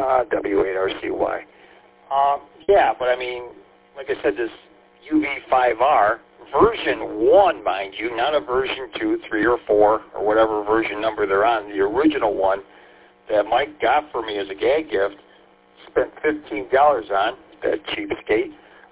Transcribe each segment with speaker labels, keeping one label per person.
Speaker 1: W8RCY. Yeah, but I mean, like I said, this UV5R, version 1, mind you, not a version 2, 3, or 4, or whatever version number they're on, the original one that Mike got for me as a gag gift, spent $15 on, that cheapskate.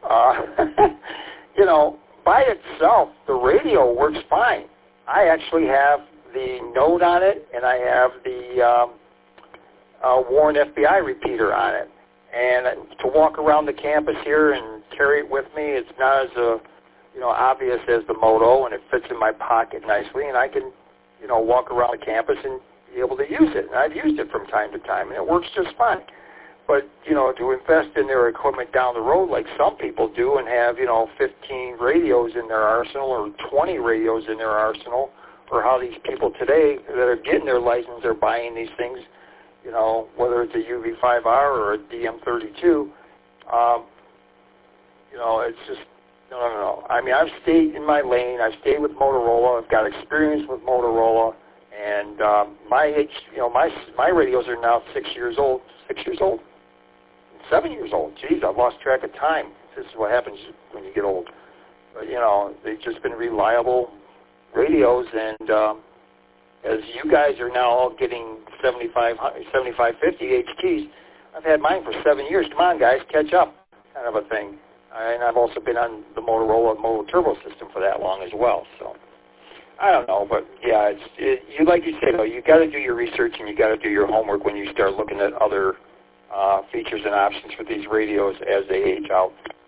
Speaker 1: You know, by itself, the radio works fine. I actually have the Node on it, and I have the Warren FBI repeater on it. And to walk around the campus here and carry it with me, it's not as obvious as the Moto, and it fits in my pocket nicely, and I can, walk around the campus and be able to use it. And I've used it from time to time, and it works just fine. But, to invest in their equipment down the road like some people do and have, 15 radios in their arsenal or 20 radios in their arsenal, or how these people today that are getting their license are buying these things, whether it's a UV5R or a DM32, it's just, no. I mean, I've stayed in my lane. I've stayed with Motorola. I've got experience with Motorola. And my radios are now 6 years old. 6 years old? 7 years old. Geez, I've lost track of time. This is what happens when you get old. But, they've just been reliable radios. And as you guys are now all getting 7550 HTs, I've had mine for 7 years. Come on, guys, catch up, kind of a thing. And I've also been on the Motorola Moto Turbo system for that long as well. So I don't know, but yeah, you like you say though, you got to do your research and you got to do your homework when you start looking at other features and options for these radios as they age out.